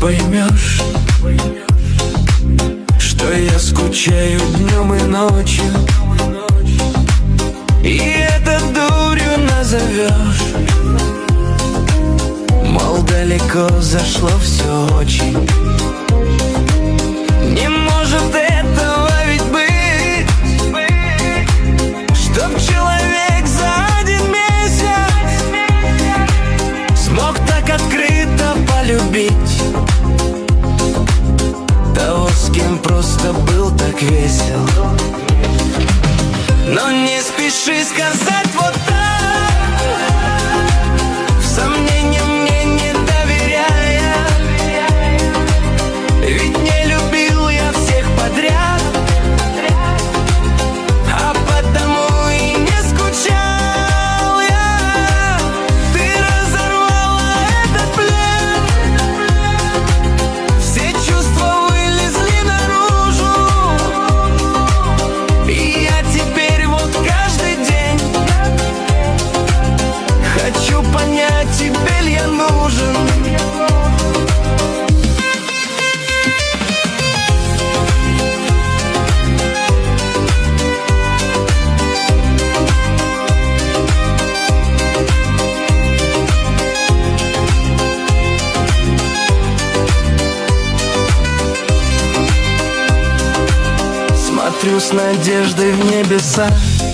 поймешь, что я скучаю днем и ночью, и это дурью назовешь. Мол, далеко зашло все очень. Не может этого ведь быть, чтоб человек за один месяц смог так открыто полюбить того, с кем просто был так весел. Но не спеши сказать вот так, сомнениям мне не доверяя, ведь не любил я всех подряд, а потому и не скучал я. Ты разорвала этот плен, все чувства вылезли наружу, и я теперь вот каждый день хочу понять, тебе ли я нужен. Смотрю с надеждой в небеса,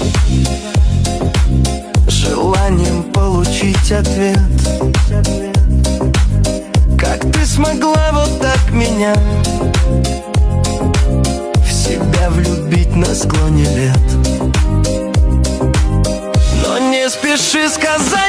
желанием получить ответ. Как ты смогла вот так меня в себя влюбить на склоне лет? Но не спеши сказать